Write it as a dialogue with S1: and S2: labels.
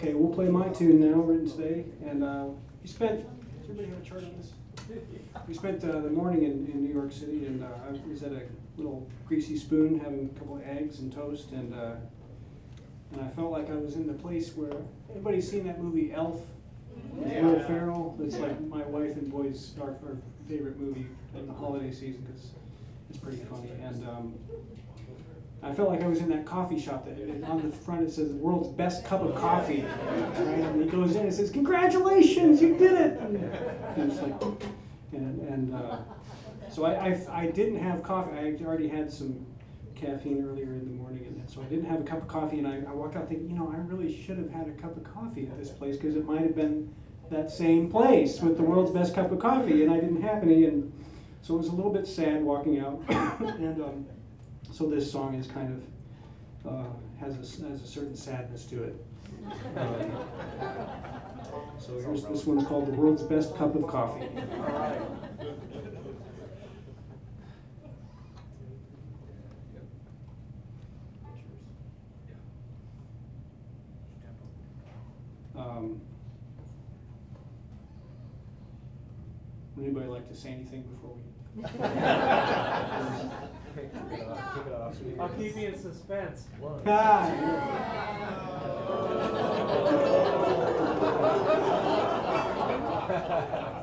S1: Okay, we'll play my tune now, written today. And we spent, does everybody have a chart on this? We spent the morning in New York City, and I was at a little Greasy Spoon having a couple of eggs and toast, and I felt like I was in the place where, everybody's seen that movie Elf?
S2: Yeah.
S1: Will Ferrell? It's like my wife and boys' our favorite movie in the holiday season because it's pretty funny. And I felt like I was in that coffee shop that on the front it says the world's best cup of coffee. Right? And he goes in and says, "Congratulations, you did it!" And it's like, so I didn't have coffee. I already had some caffeine earlier in the morning, and so I didn't have a cup of coffee. And I walked out thinking, I really should have had a cup of coffee at this place because it might have been that same place with the world's best cup of coffee, and I didn't have any. And so it was a little bit sad walking out. And so this song is kind of has a certain sadness to it. So here's this one's called "The World's Best Cup of Coffee."
S2: All right.
S1: Would anybody like to say anything before we?
S2: Keep it off. I'll keep you in suspense.
S1: Ah,